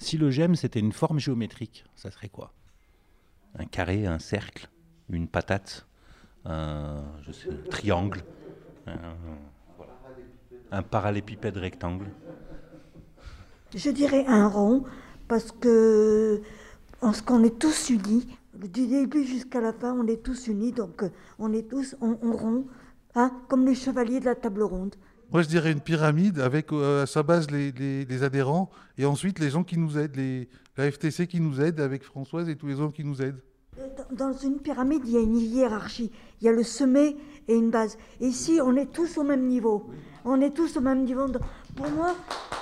Si le gemme, c'était une forme géométrique, ça serait quoi? Un carré, un cercle, une patate, un triangle, un, voilà. Un parallépipède rectangle. Je dirais un rond, parce que parce qu'on est tous unis. Du début jusqu'à la fin, on est tous unis, donc on est tous en rond, hein, comme les chevaliers de la table ronde. Moi, je dirais une pyramide avec à sa base les adhérents et ensuite les gens qui nous aident, la FTC qui nous aide avec Françoise et tous les autres qui nous aident. Dans une pyramide, il y a une hiérarchie. Il y a le sommet et une base. Et ici, on est tous au même niveau. On est tous au même niveau. Pour moi,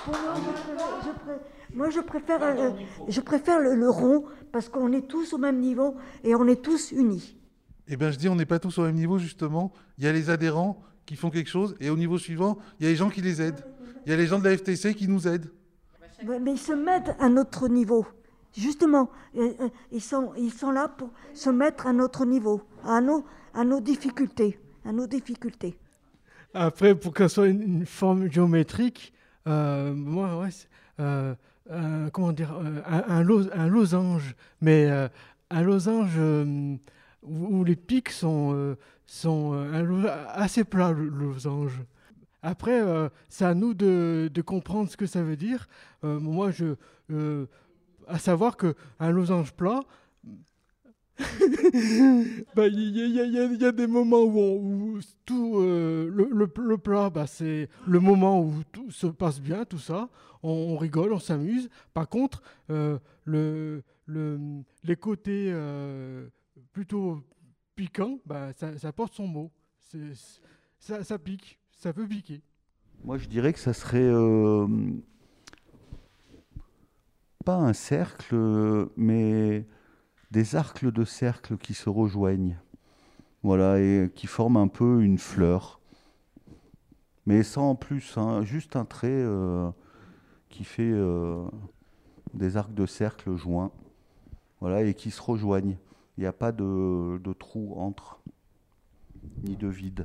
je préfère le rond parce qu'on est tous au même niveau et on est tous unis. Eh bien, je dis, on n'est pas tous au même niveau, justement. Il y a les adhérents qui font quelque chose et au niveau suivant, il y a les gens qui les aident. Il y a les gens de la FTC qui nous aident. Mais ils se mettent à notre niveau. Justement, ils sont là pour se mettre à notre niveau, à nos difficultés, à nos difficultés. Après, pour qu'elle soit une forme géométrique, moi, ouais, comment dire, un losange, mais un losange où les pics sont assez plats, le losange. Après, c'est à nous de comprendre ce que ça veut dire. Moi, à savoir qu'un losange plat, bah, il y a des moments où tout le plat, bah, c'est le moment où tout se passe bien, tout ça. On rigole, on s'amuse. Par contre, les côtés plutôt piquants, bah, ça porte son mot. Ça pique, ça peut piquer. Moi, je dirais que ça serait pas un cercle, mais des arcs de cercle qui se rejoignent. Voilà, et qui forment un peu une fleur. Mais sans en plus, hein, juste un trait qui fait des arcs de cercle joints. Voilà, et qui se rejoignent. Il n'y a pas de trou entre, ni de vide.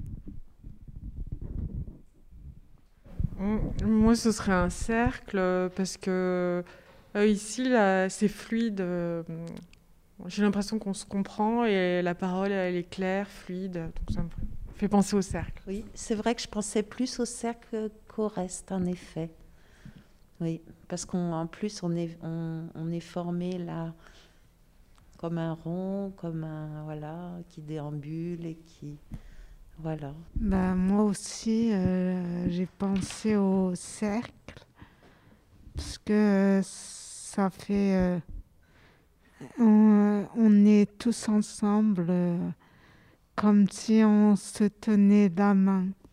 Moi, ce serait un cercle parce que ici, là, c'est fluide. J'ai l'impression qu'on se comprend et la parole, elle est claire, fluide. Donc ça me fait penser au cercle. Oui, c'est vrai que je pensais plus au cercle qu'au reste, en effet. Oui, parce qu'en plus, on est formé là comme un rond, comme un, voilà, qui déambule et qui... Voilà. Bah, moi aussi, j'ai pensé au cercle, parce que ça fait... on est tous ensemble, comme si on se tenait la main.